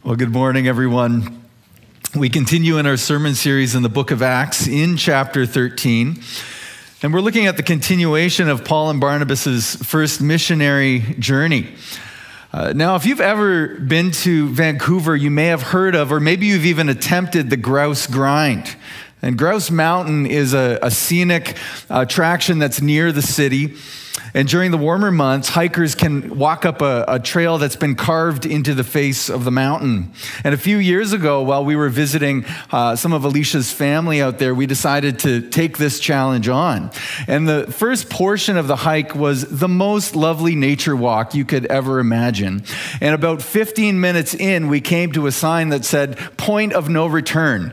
Well, good morning, everyone. We continue in our sermon series in the book of Acts in chapter 13. And we're looking at the continuation of Paul and Barnabas' first missionary journey. Now, if you've ever been to Vancouver, you may have heard of, or maybe you've even attempted the Grouse Grind. And Grouse Mountain is a scenic attraction that's near the city. And during the warmer months, hikers can walk up a trail that's been carved into the face of the mountain. And a few years ago, while we were visiting some of Alicia's family out there, we decided to take this challenge on. And the first portion of the hike was the most lovely nature walk you could ever imagine. And about 15 minutes in, we came to a sign that said, "Point of no return."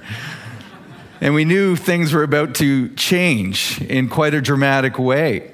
And we knew things were about to change in quite a dramatic way.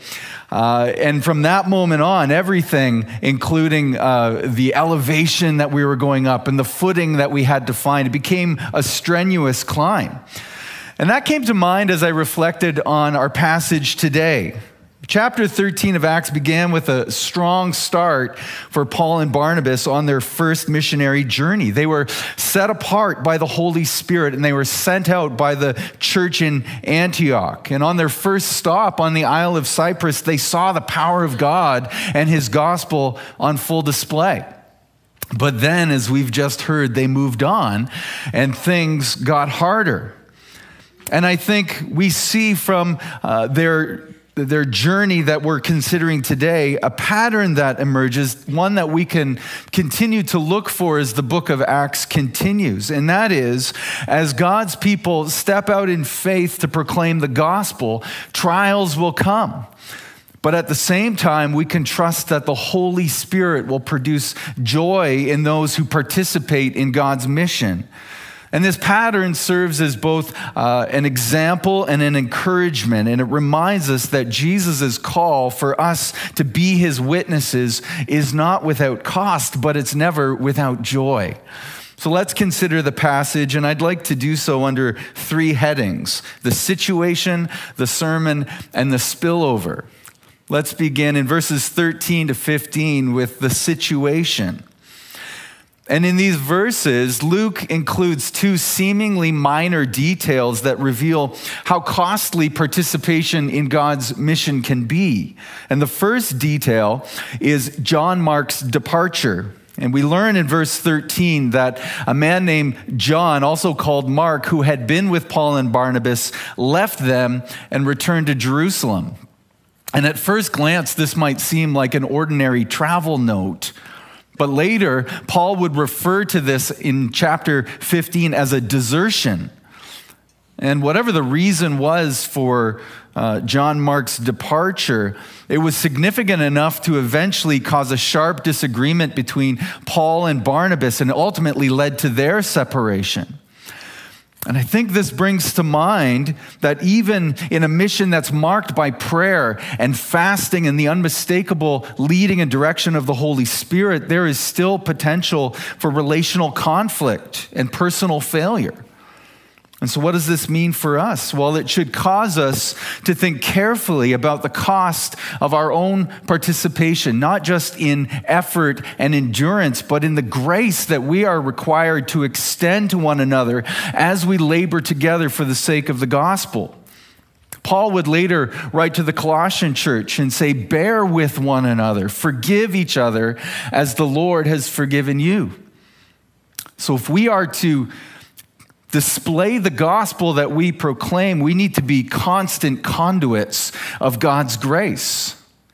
And from that moment on, everything, including the elevation that we were going up and the footing that we had to find, it became a strenuous climb. And that came to mind as I reflected on our passage today. Chapter 13 of Acts began with a strong start for Paul and Barnabas on their first missionary journey. They were set apart by the Holy Spirit, and they were sent out by the church in Antioch. And on their first stop on the Isle of Cyprus, they saw the power of God and his gospel on full display. But then, as we've just heard, they moved on, and things got harder. And I think we see from their journey that we're considering today, a pattern that emerges, one that we can continue to look for as the book of Acts continues. And that is, as God's people step out in faith to proclaim the gospel, trials will come. But at the same time, we can trust that the Holy Spirit will produce joy in those who participate in God's mission. And this pattern serves as both an example and an encouragement. And it reminds us that Jesus' call for us to be his witnesses is not without cost, but it's never without joy. So let's consider the passage, and I'd like to do so under three headings: the situation, the sermon, and the spillover. Let's begin in verses 13 to 15 with the situation. And in these verses, Luke includes two seemingly minor details that reveal how costly participation in God's mission can be. And the first detail is John Mark's departure. And we learn in verse 13 that a man named John, also called Mark, who had been with Paul and Barnabas, left them and returned to Jerusalem. And at first glance, this might seem like an ordinary travel note. But later, Paul would refer to this in chapter 15 as a desertion. And whatever the reason was for John Mark's departure, it was significant enough to eventually cause a sharp disagreement between Paul and Barnabas, and ultimately led to their separation. And I think this brings to mind that even in a mission that's marked by prayer and fasting and the unmistakable leading and direction of the Holy Spirit, there is still potential for relational conflict and personal failure. And so what does this mean for us? Well, it should cause us to think carefully about the cost of our own participation, not just in effort and endurance, but in the grace that we are required to extend to one another as we labor together for the sake of the gospel. Paul would later write to the Colossian church and say, "Bear with one another, forgive each other as the Lord has forgiven you." So if we are to display the gospel that we proclaim, we need to be constant conduits of God's grace.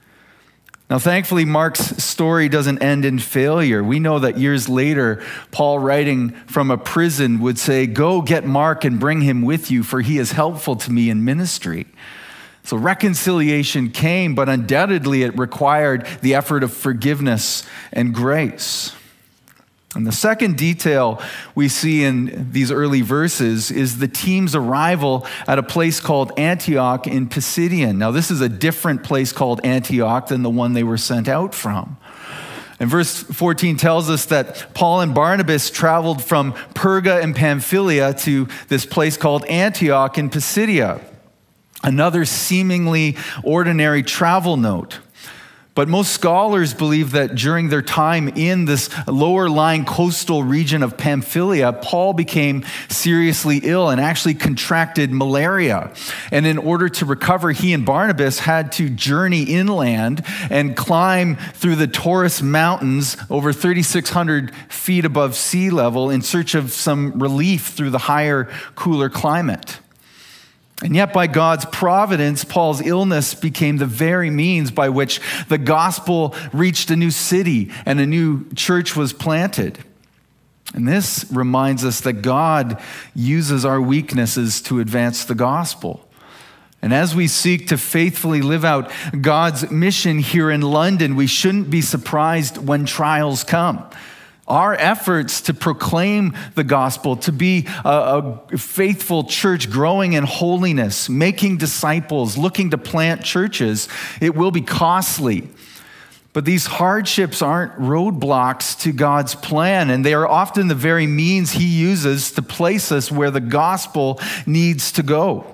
Now, thankfully, Mark's story doesn't end in failure. We know that years later, Paul, writing from a prison, would say, "Go get Mark and bring him with you, for he is helpful to me in ministry." So reconciliation came, but undoubtedly it required the effort of forgiveness and grace. And the second detail we see in these early verses is the team's arrival at a place called Antioch in Pisidian. Now, this is a different place called Antioch than the one they were sent out from. And verse 14 tells us that Paul and Barnabas traveled from Perga and Pamphylia to this place called Antioch in Pisidia, another seemingly ordinary travel note. But most scholars believe that during their time in this lower-lying coastal region of Pamphylia, Paul became seriously ill and actually contracted malaria. And in order to recover, he and Barnabas had to journey inland and climb through the Taurus Mountains over 3,600 feet above sea level in search of some relief through the higher, cooler climate. And yet, by God's providence, Paul's illness became the very means by which the gospel reached a new city and a new church was planted. And this reminds us that God uses our weaknesses to advance the gospel. And as we seek to faithfully live out God's mission here in London, we shouldn't be surprised when trials come. Our efforts to proclaim the gospel, to be a faithful church growing in holiness, making disciples, looking to plant churches, it will be costly. But these hardships aren't roadblocks to God's plan, and they are often the very means he uses to place us where the gospel needs to go.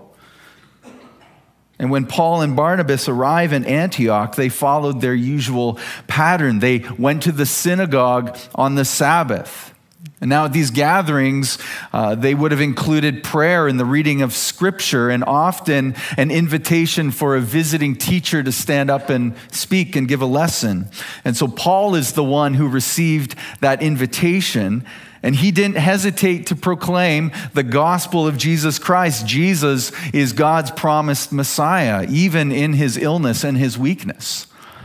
And when Paul and Barnabas arrive in Antioch, they followed their usual pattern. They went to the synagogue on the Sabbath. And now at these gatherings, they would have included prayer and the reading of scripture and often an invitation for a visiting teacher to stand up and speak and give a lesson. And so Paul is the one who received that invitation. And he didn't hesitate to proclaim the gospel of Jesus Christ. Jesus is God's promised Messiah, even in his illness and his weakness.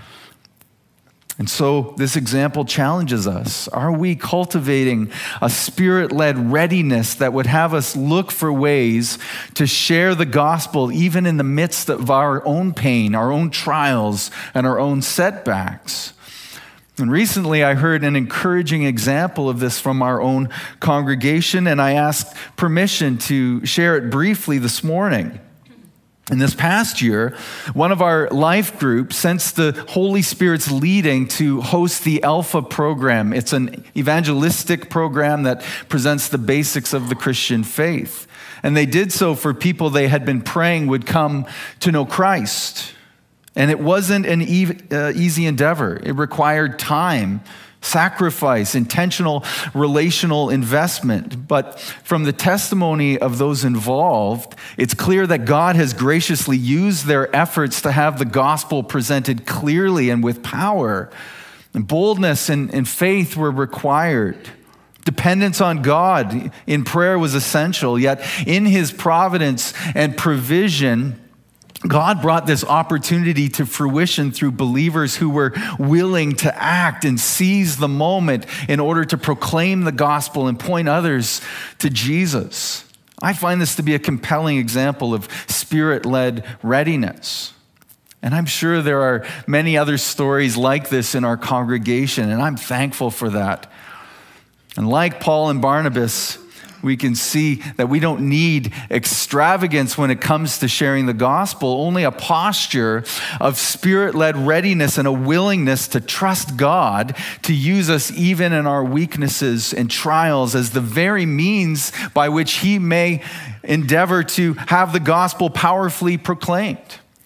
And so this example challenges us. Are we cultivating a spirit-led readiness that would have us look for ways to share the gospel even in the midst of our own pain, our own trials, and our own setbacks? And recently I heard an encouraging example of this from our own congregation, and I asked permission to share it briefly this morning. In this past year, one of our life groups sensed the Holy Spirit's leading to host the Alpha program. It's an evangelistic program that presents the basics of the Christian faith. And they did so for people they had been praying would come to know Christ. And it wasn't an easy endeavor. It required time, sacrifice, intentional relational investment. But from the testimony of those involved, it's clear that God has graciously used their efforts to have the gospel presented clearly and with power. And boldness and faith were required. Dependence on God in prayer was essential. Yet in his providence and provision, God brought this opportunity to fruition through believers who were willing to act and seize the moment in order to proclaim the gospel and point others to Jesus. I find this to be a compelling example of spirit-led readiness. And I'm sure there are many other stories like this in our congregation, and I'm thankful for that. And like Paul and Barnabas, we can see that we don't need extravagance when it comes to sharing the gospel, only a posture of spirit-led readiness and a willingness to trust God to use us even in our weaknesses and trials as the very means by which he may endeavor to have the gospel powerfully proclaimed.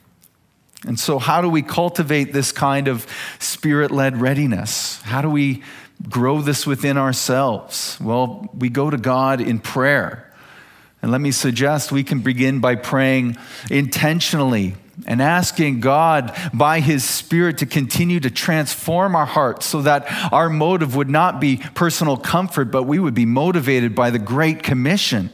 And so how do we cultivate this kind of spirit-led readiness? How do we grow this within ourselves? Well, we go to God in prayer. And let me suggest we can begin by praying intentionally and asking God by his Spirit to continue to transform our hearts so that our motive would not be personal comfort, but we would be motivated by the Great Commission.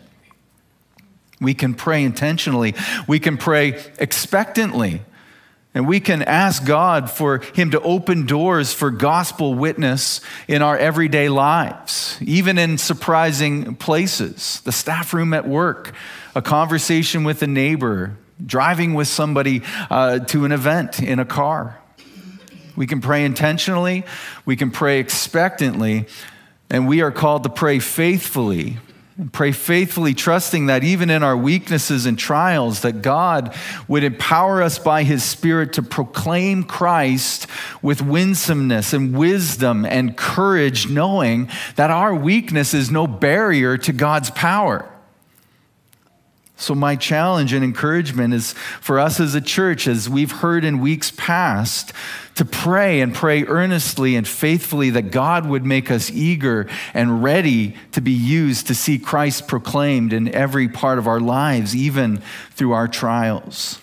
We can pray intentionally. We can pray expectantly. And we can ask God for him to open doors for gospel witness in our everyday lives, even in surprising places. The staff room at work, a conversation with a neighbor, driving with somebody to an event in a car. We can pray intentionally, we can pray expectantly, and we are called to pray faithfully. And pray faithfully, trusting that even in our weaknesses and trials, that God would empower us by his Spirit to proclaim Christ with winsomeness and wisdom and courage, knowing that our weakness is no barrier to God's power. So my challenge and encouragement is for us as a church, as we've heard in weeks past, to pray and pray earnestly and faithfully that God would make us eager and ready to be used to see Christ proclaimed in every part of our lives, even through our trials.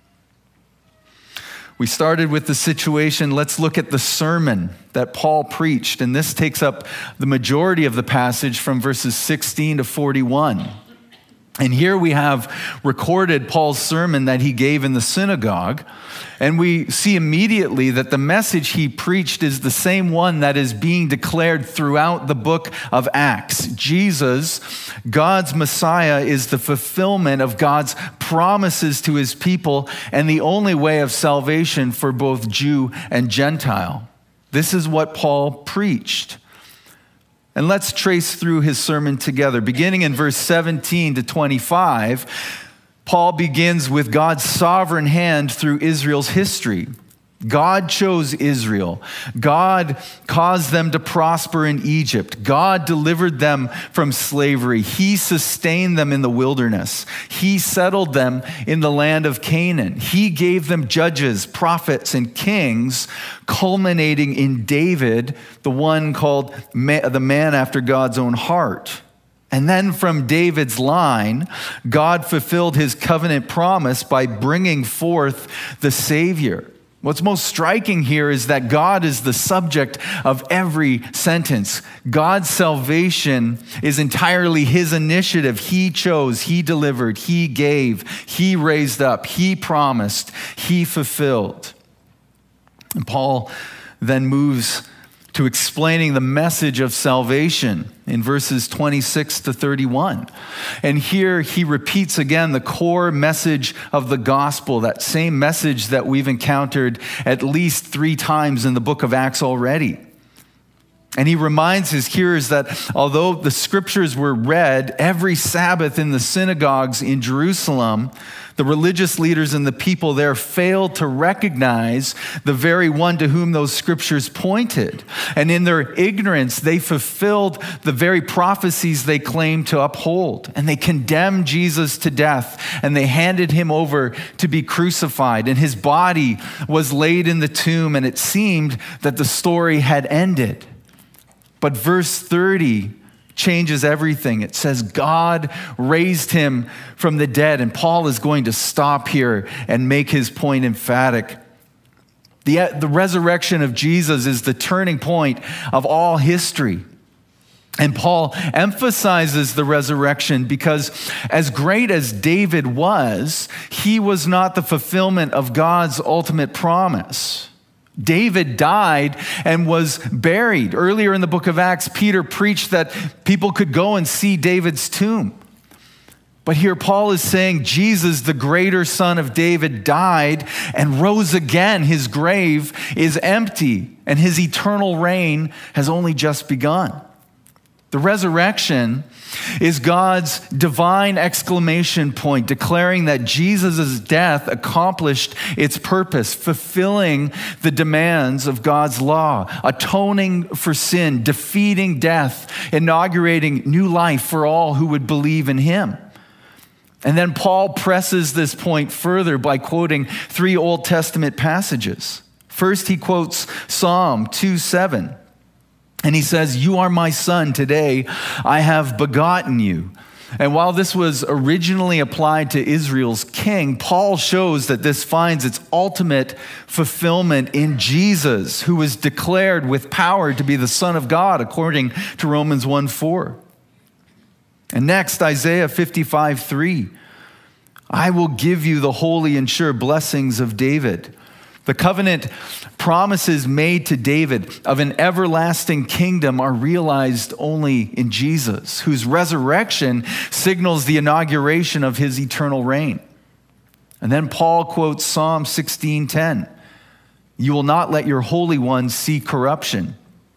We started with the situation. Let's look at the sermon that Paul preached, and this takes up the majority of the passage from verses 16 to 41. And here we have recorded Paul's sermon that he gave in the synagogue, and we see immediately that the message he preached is the same one that is being declared throughout the book of Acts. Jesus, God's Messiah, is the fulfillment of God's promises to his people and the only way of salvation for both Jew and Gentile. This is what Paul preached. And let's trace through his sermon together. Beginning in verse 17 to 25, Paul begins with God's sovereign hand through Israel's history. God chose Israel. God caused them to prosper in Egypt. God delivered them from slavery. He sustained them in the wilderness. He settled them in the land of Canaan. He gave them judges, prophets, and kings, culminating in David, the one called the man after God's own heart. And then from David's line, God fulfilled his covenant promise by bringing forth the Savior. What's most striking here is that God is the subject of every sentence. God's salvation is entirely his initiative. He chose, he delivered, he gave, he raised up, he promised, he fulfilled. And Paul then moves to explaining the message of salvation in verses 26 to 31. And here he repeats again the core message of the gospel, that same message that we've encountered at least 3 times in the book of Acts already. And he reminds his hearers that although the scriptures were read every Sabbath in the synagogues in Jerusalem, the religious leaders and the people there failed to recognize the very one to whom those scriptures pointed. And in their ignorance, they fulfilled the very prophecies they claimed to uphold. And they condemned Jesus to death, and they handed him over to be crucified. And his body was laid in the tomb, and it seemed that the story had ended. But verse 30 changes everything. It says God raised him from the dead. And Paul is going to stop here and make his point emphatic. The resurrection of Jesus is the turning point of all history. And Paul emphasizes the resurrection because as great as David was, he was not the fulfillment of God's ultimate promise. David died and was buried. Earlier in the book of Acts, Peter preached that people could go and see David's tomb. But here Paul is saying Jesus, the greater son of David, died and rose again. His grave is empty, and his eternal reign has only just begun. The resurrection is God's divine exclamation point, declaring that Jesus' death accomplished its purpose, fulfilling the demands of God's law, atoning for sin, defeating death, inaugurating new life for all who would believe in him. And then Paul presses this point further by quoting 3 Old Testament passages. First, he quotes Psalm 2:7. And he says, "You are my son, today I have begotten you." And while this was originally applied to Israel's king, Paul shows that this finds its ultimate fulfillment in Jesus, who was declared with power to be the Son of God, according to Romans 1:4. And next, Isaiah 55:3. "I will give you the holy and sure blessings of David." The covenant promises made to David of an everlasting kingdom are realized only in Jesus, whose resurrection signals the inauguration of his eternal reign. And then Paul quotes Psalm 16:10. "You will not let your Holy One see corruption."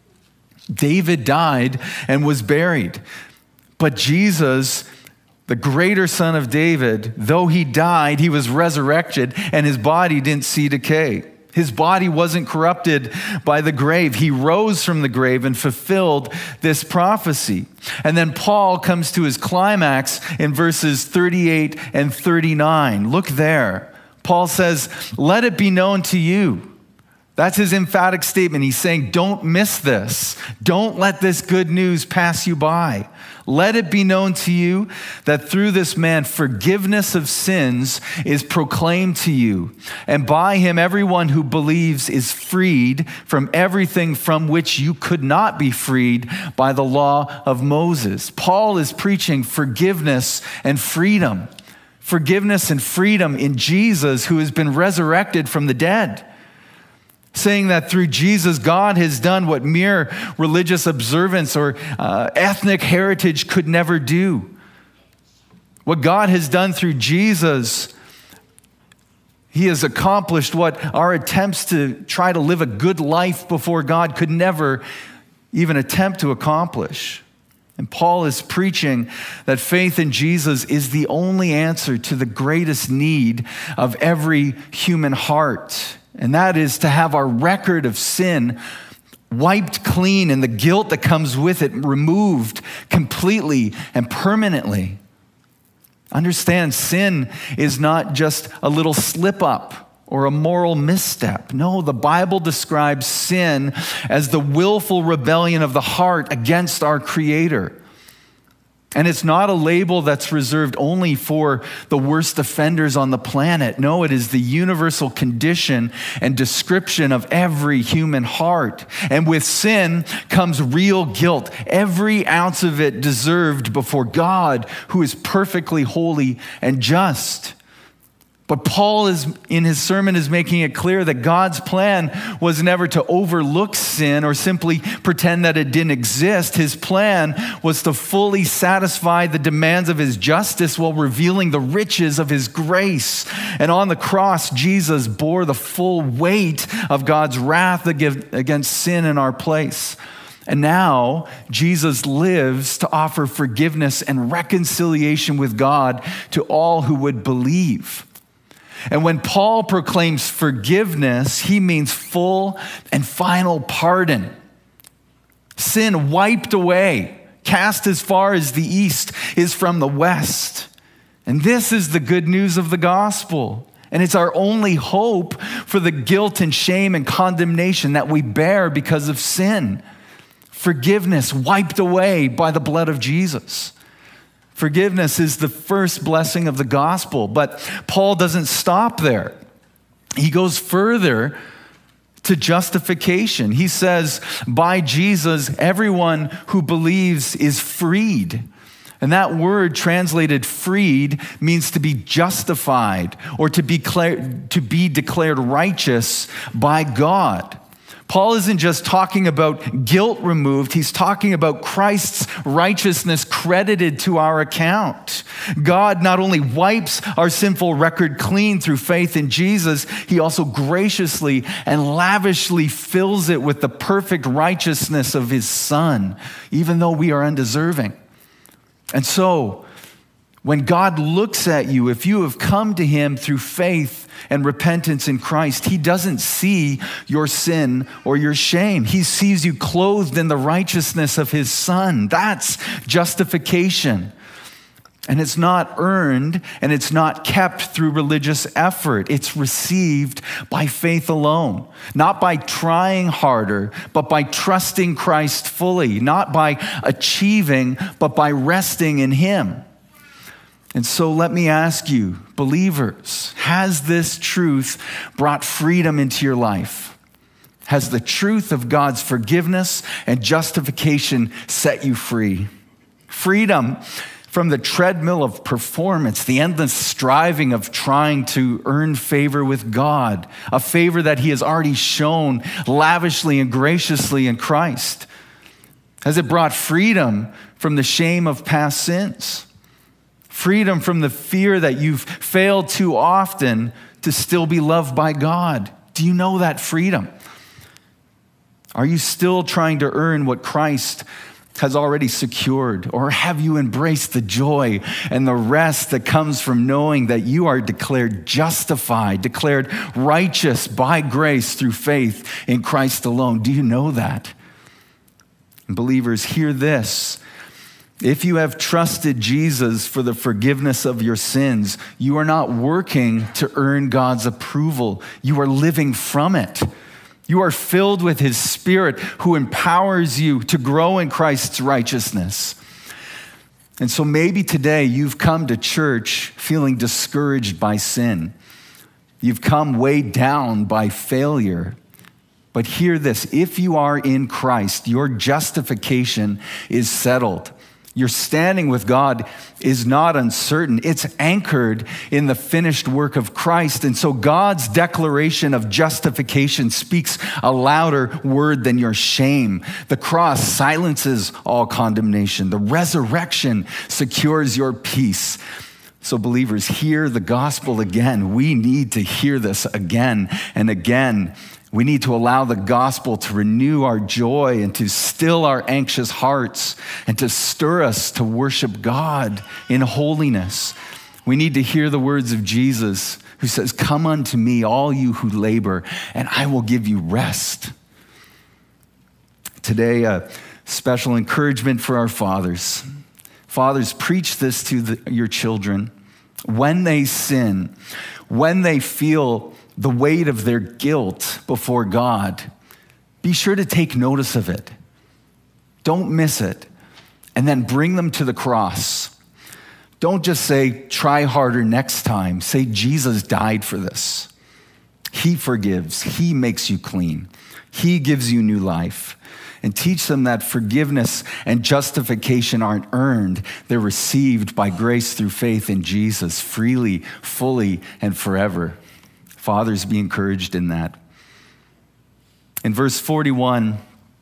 David died and was buried, but Jesus, the greater son of David, though he died, he was resurrected, and his body didn't see decay. His body wasn't corrupted by the grave. He rose from the grave and fulfilled this prophecy. And then Paul comes to his climax in verses 38 and 39. Look there. Paul says, "Let it be known to you." That's his emphatic statement. He's saying, don't miss this. Don't let this good news pass you by. Let it be known to you that through this man forgiveness of sins is proclaimed to you. And by him everyone who believes is freed from everything from which you could not be freed by the law of Moses. Paul is preaching forgiveness and freedom. Forgiveness and freedom in Jesus, who has been resurrected from the dead. Saying that through Jesus, God has done what mere religious observance or ethnic heritage could never do. What God has done through Jesus, he has accomplished what our attempts to try to live a good life before God could never even attempt to accomplish. And Paul is preaching that faith in Jesus is the only answer to the greatest need of every human heart. And that is to have our record of sin wiped clean and the guilt that comes with it removed completely and permanently. Understand, sin is not just a little slip up or a moral misstep. No, the Bible describes sin as the willful rebellion of the heart against our Creator. And it's not a label that's reserved only for the worst offenders on the planet. No, it is the universal condition and description of every human heart. And with sin comes real guilt, every ounce of it deserved before God, who is perfectly holy and just. But Paul in his sermon is making it clear that God's plan was never to overlook sin or simply pretend that it didn't exist. His plan was to fully satisfy the demands of his justice while revealing the riches of his grace. And on the cross, Jesus bore the full weight of God's wrath against sin in our place. And now Jesus lives to offer forgiveness and reconciliation with God to all who would believe. And when Paul proclaims forgiveness, he means full and final pardon. Sin wiped away, cast as far as the east is from the west. And this is the good news of the gospel. And it's our only hope for the guilt and shame and condemnation that we bear because of sin. Forgiveness wiped away by the blood of Jesus. Forgiveness is the first blessing of the gospel, but Paul doesn't stop there. He goes further to justification. He says, by Jesus, everyone who believes is freed. And that word translated freed means to be justified or to be declared righteous by God. Paul isn't just talking about guilt removed. He's talking about Christ's righteousness credited to our account. God not only wipes our sinful record clean through faith in Jesus, he also graciously and lavishly fills it with the perfect righteousness of his Son, even though we are undeserving. And so, when God looks at you, if you have come to him through faith and repentance in Christ, he doesn't see your sin or your shame. He sees you clothed in the righteousness of his Son. That's justification. And it's not earned and it's not kept through religious effort. It's received by faith alone. Not by trying harder, but by trusting Christ fully. Not by achieving, but by resting in him. And so let me ask you, believers, has this truth brought freedom into your life? Has the truth of God's forgiveness and justification set you free? Freedom from the treadmill of performance, the endless striving of trying to earn favor with God, a favor that he has already shown lavishly and graciously in Christ. Has it brought freedom from the shame of past sins? Freedom from the fear that you've failed too often to still be loved by God. Do you know that freedom? Are you still trying to earn what Christ has already secured? Or have you embraced the joy and the rest that comes from knowing that you are declared justified, declared righteous by grace through faith in Christ alone? Do you know that? And believers, hear this. If you have trusted Jesus for the forgiveness of your sins, you are not working to earn God's approval. You are living from it. You are filled with his Spirit who empowers you to grow in Christ's righteousness. And so maybe today you've come to church feeling discouraged by sin. You've come weighed down by failure. But hear this, if you are in Christ, your justification is settled. Your standing with God is not uncertain. It's anchored in the finished work of Christ. And so God's declaration of justification speaks a louder word than your shame. The cross silences all condemnation. The resurrection secures your peace. So believers, hear the gospel again. We need to hear this again and again. We need to allow the gospel to renew our joy and to still our anxious hearts and to stir us to worship God in holiness. We need to hear the words of Jesus who says, "Come unto me, all you who labor, and I will give you rest." Today, a special encouragement for our fathers. Fathers, preach this to your children. When they sin, when they feel the weight of their guilt before God, be sure to take notice of it. Don't miss it. And then bring them to the cross. Don't just say, try harder next time. Say, Jesus died for this. He forgives. He makes you clean. He gives you new life. And teach them that forgiveness and justification aren't earned. They're received by grace through faith in Jesus, freely, fully, and forever. Fathers, be encouraged in that. In verse 41,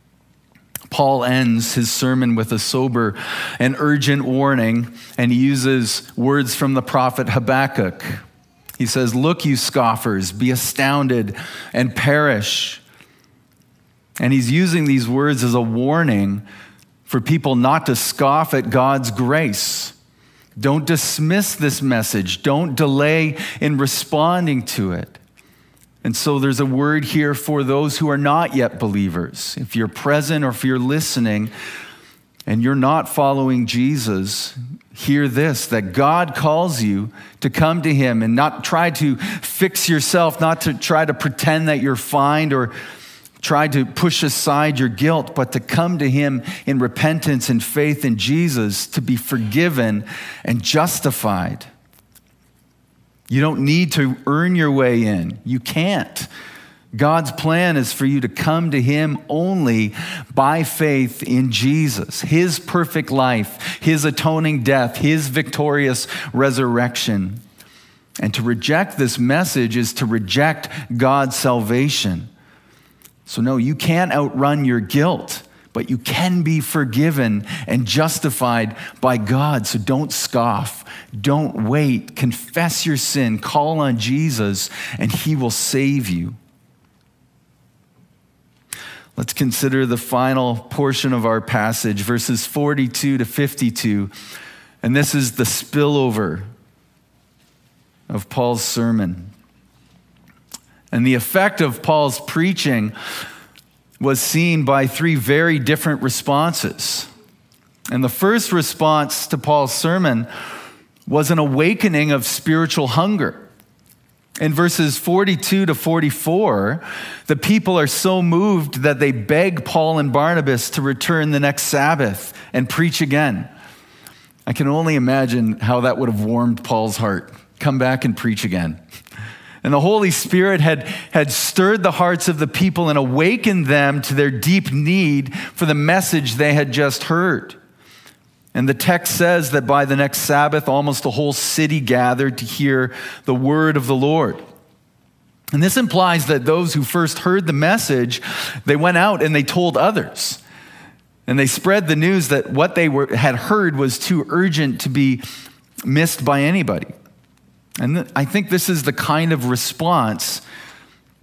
Paul ends his sermon with a sober and urgent warning, and he uses words from the prophet Habakkuk. He says, "Look, you scoffers, be astounded and perish." And he's using these words as a warning for people not to scoff at God's grace. Don't dismiss this message. Don't delay in responding to it. And so there's a word here for those who are not yet believers. If you're present or if you're listening and you're not following Jesus, hear this, that God calls you to come to him and not try to fix yourself, not to try to pretend that you're fine or try to push aside your guilt, but to come to him in repentance and faith in Jesus to be forgiven and justified. You don't need to earn your way in. You can't. God's plan is for you to come to him only by faith in Jesus, his perfect life, his atoning death, his victorious resurrection. And to reject this message is to reject God's salvation. So no, you can't outrun your guilt, but you can be forgiven and justified by God. So don't scoff. Don't wait. Confess your sin. Call on Jesus, and he will save you. Let's consider the final portion of our passage, verses 42 to 52. And this is the spillover of Paul's sermon. And the effect of Paul's preaching was seen by three very different responses. And the first response to Paul's sermon was an awakening of spiritual hunger. In verses 42 to 44, the people are so moved that they beg Paul and Barnabas to return the next Sabbath and preach again. I can only imagine how that would have warmed Paul's heart. Come back and preach again. And the Holy Spirit had stirred the hearts of the people and awakened them to their deep need for the message they had just heard. And the text says that by the next Sabbath, almost the whole city gathered to hear the word of the Lord. And this implies that those who first heard the message, they went out and they told others. And they spread the news that what they had heard was too urgent to be missed by anybody. And I think this is the kind of response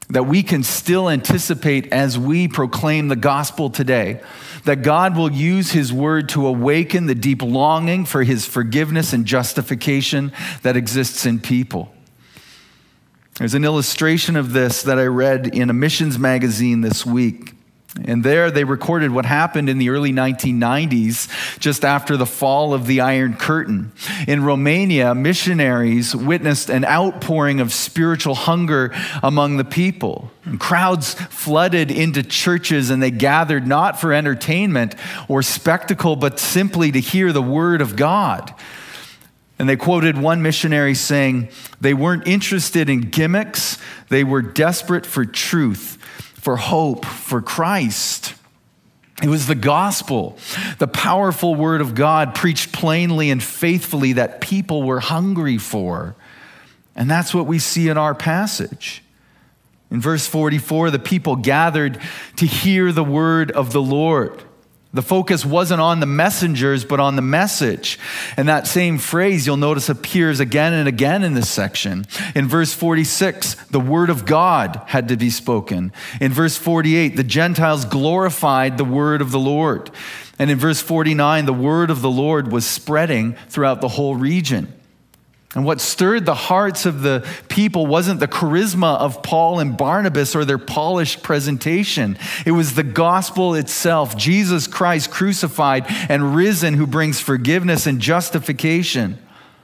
that we can still anticipate as we proclaim the gospel today, that God will use his word to awaken the deep longing for his forgiveness and justification that exists in people. There's an illustration of this that I read in a missions magazine this week. And there they recorded what happened in the early 1990s, just after the fall of the Iron Curtain. In Romania, missionaries witnessed an outpouring of spiritual hunger among the people. And crowds flooded into churches, and they gathered not for entertainment or spectacle, but simply to hear the word of God. And they quoted one missionary saying, they weren't interested in gimmicks, they were desperate for truth, for hope, for Christ. It was the gospel, the powerful word of God preached plainly and faithfully that people were hungry for. And that's what we see in our passage. In verse 44, the people gathered to hear the word of the Lord. The focus wasn't on the messengers, but on the message. And that same phrase, you'll notice, appears again and again in this section. In verse 46, the word of God had to be spoken. In verse 48, the Gentiles glorified the word of the Lord. And in verse 49, the word of the Lord was spreading throughout the whole region. And what stirred the hearts of the people wasn't the charisma of Paul and Barnabas or their polished presentation. It was the gospel itself, Jesus Christ crucified and risen, who brings forgiveness and justification.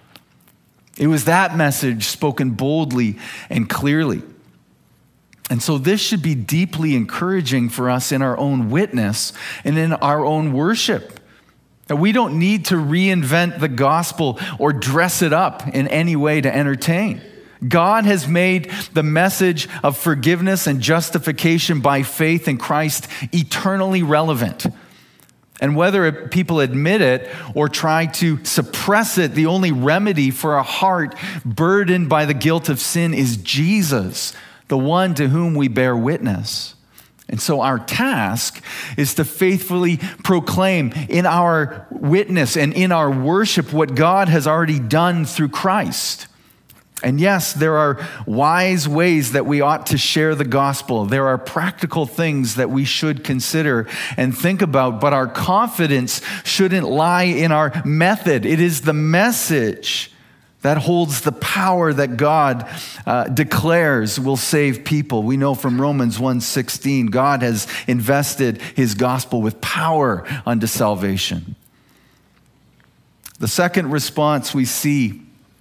It was that message spoken boldly and clearly. And so this should be deeply encouraging for us in our own witness and in our own worship. We don't need to reinvent the gospel or dress it up in any way to entertain. God has made the message of forgiveness and justification by faith in Christ eternally relevant. And whether people admit it or try to suppress it, the only remedy for a heart burdened by the guilt of sin is Jesus, the one to whom we bear witness. And so our task is to faithfully proclaim in our witness and in our worship what God has already done through Christ. And yes, there are wise ways that we ought to share the gospel. There are practical things that we should consider and think about, but our confidence shouldn't lie in our method. It is the message that holds the power that God declares will save people. We know from Romans 1:16, God has invested his gospel with power unto salvation. The second response we see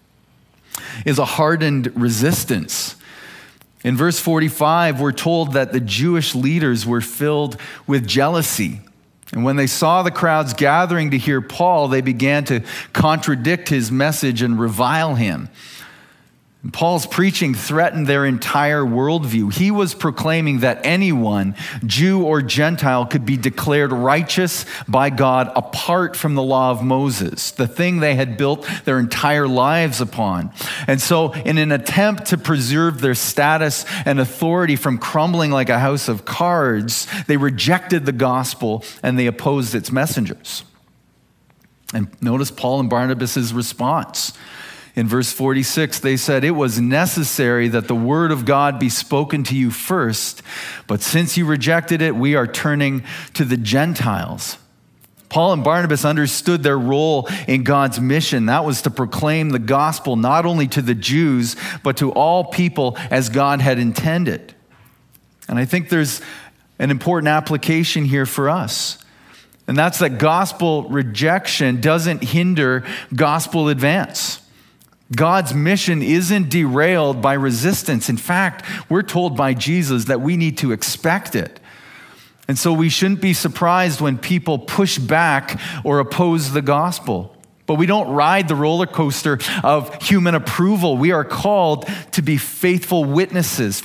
is a hardened resistance. In verse 45, we're told that the Jewish leaders were filled with jealousy. And when they saw the crowds gathering to hear Paul, they began to contradict his message and revile him. And Paul's preaching threatened their entire worldview. He was proclaiming that anyone, Jew or Gentile, could be declared righteous by God apart from the law of Moses, the thing they had built their entire lives upon. And so in an attempt to preserve their status and authority from crumbling like a house of cards, they rejected the gospel and they opposed its messengers. And notice Paul and Barnabas' response. In verse 46, they said, "It was necessary that the word of God be spoken to you first, but since you rejected it, we are turning to the Gentiles." Paul and Barnabas understood their role in God's mission. That was to proclaim the gospel not only to the Jews, but to all people as God had intended. And I think there's an important application here for us. And that's that gospel rejection doesn't hinder gospel advance. God's mission isn't derailed by resistance. In fact, we're told by Jesus that we need to expect it. And so we shouldn't be surprised when people push back or oppose the gospel. But we don't ride the roller coaster of human approval. We are called to be faithful witnesses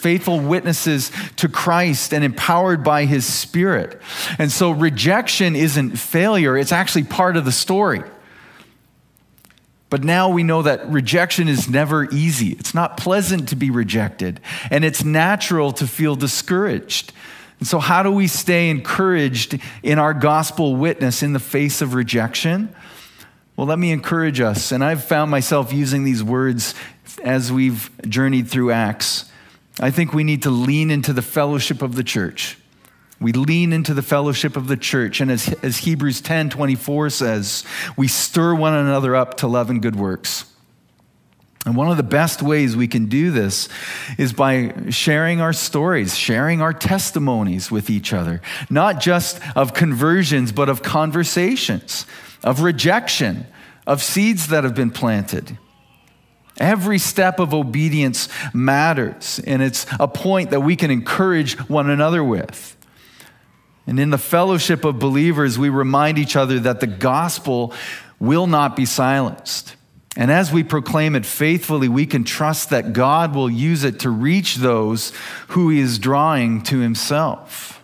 to Christ and empowered by his Spirit. And so rejection isn't failure, it's actually part of the story. But now we know that rejection is never easy. It's not pleasant to be rejected, and it's natural to feel discouraged. And so how do we stay encouraged in our gospel witness in the face of rejection? Well, let me encourage us, and I've found myself using these words as we've journeyed through Acts. I think we need to lean into the fellowship of the church. We lean into the fellowship of the church. And as Hebrews 10:24 says, we stir one another up to love and good works. And one of the best ways we can do this is by sharing our stories, sharing our testimonies with each other, not just of conversions, but of conversations, of rejection, of seeds that have been planted. Every step of obedience matters, and it's a point that we can encourage one another with. And in the fellowship of believers, we remind each other that the gospel will not be silenced. And as we proclaim it faithfully, we can trust that God will use it to reach those who he is drawing to himself.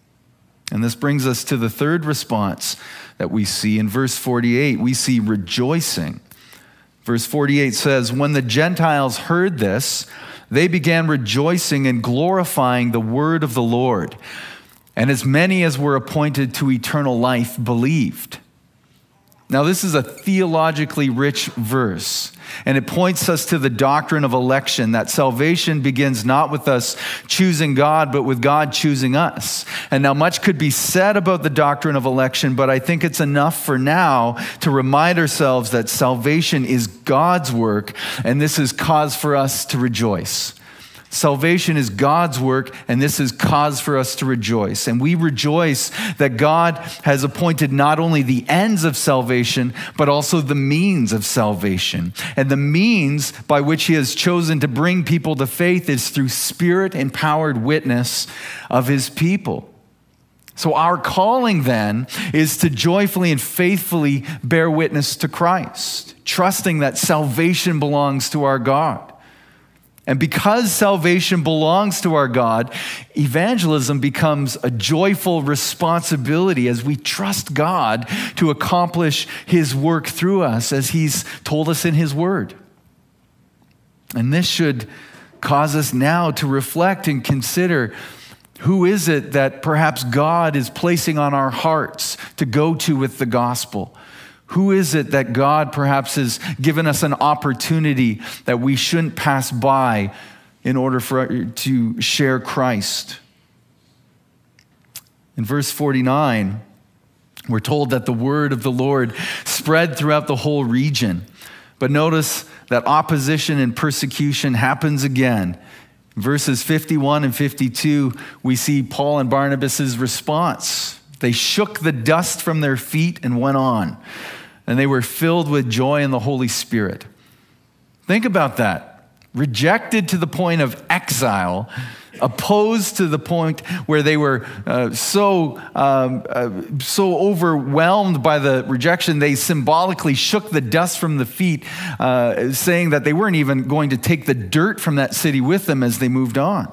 And this brings us to the third response that we see. In verse 48, we see rejoicing. Verse 48 says, when the Gentiles heard this, they began rejoicing and glorifying the word of the Lord. And as many as were appointed to eternal life believed. Now, this is a theologically rich verse, and it points us to the doctrine of election, that salvation begins not with us choosing God, but with God choosing us. And now much could be said about the doctrine of election, but I think it's enough for now to remind ourselves that salvation is God's work, and this is cause for us to rejoice. Salvation is God's work, and this is cause for us to rejoice. And we rejoice that God has appointed not only the ends of salvation, but also the means of salvation. And the means by which he has chosen to bring people to faith is through Spirit-empowered witness of his people. So our calling then is to joyfully and faithfully bear witness to Christ, trusting that salvation belongs to our God. And because salvation belongs to our God, evangelism becomes a joyful responsibility as we trust God to accomplish his work through us, as he's told us in his word. And this should cause us now to reflect and consider, who is it that perhaps God is placing on our hearts to go to with the gospel? Who is it that God perhaps has given us an opportunity that we shouldn't pass by in order to share Christ? In verse 49, we're told that the word of the Lord spread throughout the whole region. But notice that opposition and persecution happens again. In verses 51 and 52, we see Paul and Barnabas' response. They shook the dust from their feet and went on. And they were filled with joy in the Holy Spirit. Think about that. Rejected to the point of exile, opposed to the point where they were so overwhelmed by the rejection, they symbolically shook the dust from the feet, saying that they weren't even going to take the dirt from that city with them as they moved on.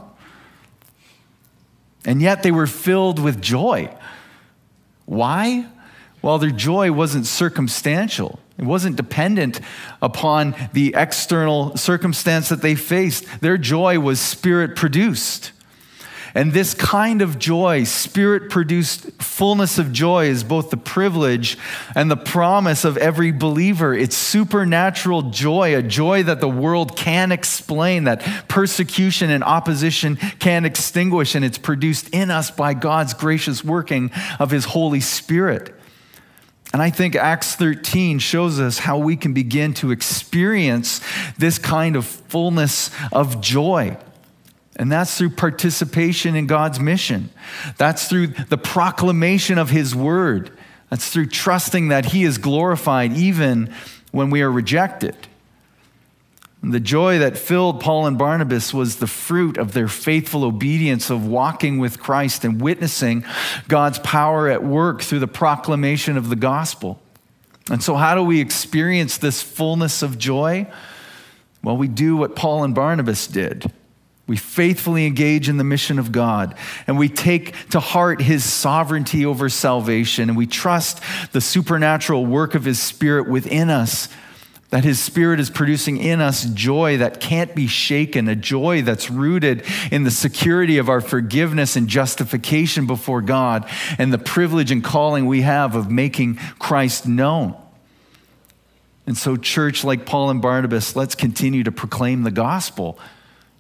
And yet they were filled with joy. Why? Well, their joy wasn't circumstantial. It wasn't dependent upon the external circumstance that they faced. Their joy was Spirit-produced. And this kind of joy, Spirit-produced fullness of joy, is both the privilege and the promise of every believer. It's supernatural joy, a joy that the world can't explain, that persecution and opposition can't extinguish, and it's produced in us by God's gracious working of his Holy Spirit. And I think Acts 13 shows us how we can begin to experience this kind of fullness of joy. And that's through participation in God's mission. That's through the proclamation of his word. That's through trusting that he is glorified even when we are rejected. And the joy that filled Paul and Barnabas was the fruit of their faithful obedience of walking with Christ and witnessing God's power at work through the proclamation of the gospel. And so how do we experience this fullness of joy? Well, we do what Paul and Barnabas did. We faithfully engage in the mission of God, and we take to heart his sovereignty over salvation, and we trust the supernatural work of his Spirit within us, that his Spirit is producing in us joy that can't be shaken, a joy that's rooted in the security of our forgiveness and justification before God, and the privilege and calling we have of making Christ known. And so, church, like Paul and Barnabas, let's continue to proclaim the gospel.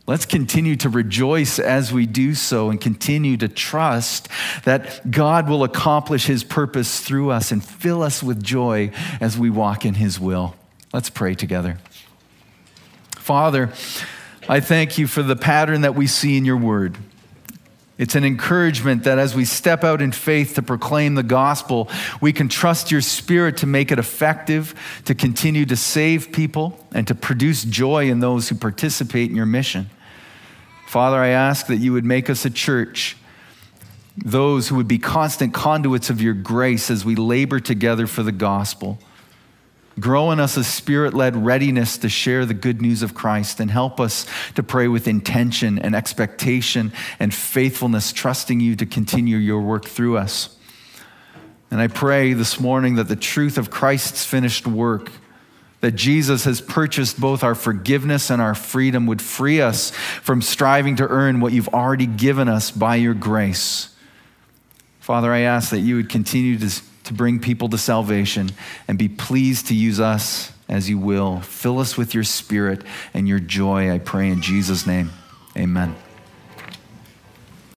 Let's continue to rejoice as we do so and continue to trust that God will accomplish his purpose through us and fill us with joy as we walk in his will. Let's pray together. Father, I thank you for the pattern that we see in your word. It's an encouragement that as we step out in faith to proclaim the gospel, we can trust your Spirit to make it effective, to continue to save people, and to produce joy in those who participate in your mission. Father, I ask that you would make us a church, those who would be constant conduits of your grace as we labor together for the gospel. Grow in us a Spirit-led readiness to share the good news of Christ, and help us to pray with intention and expectation and faithfulness, trusting you to continue your work through us. And I pray this morning that the truth of Christ's finished work, that Jesus has purchased both our forgiveness and our freedom, would free us from striving to earn what you've already given us by your grace. Father, I ask that you would continue to bring people to salvation and be pleased to use us as you will. Fill us with your Spirit and your joy, I pray in Jesus' name. Amen.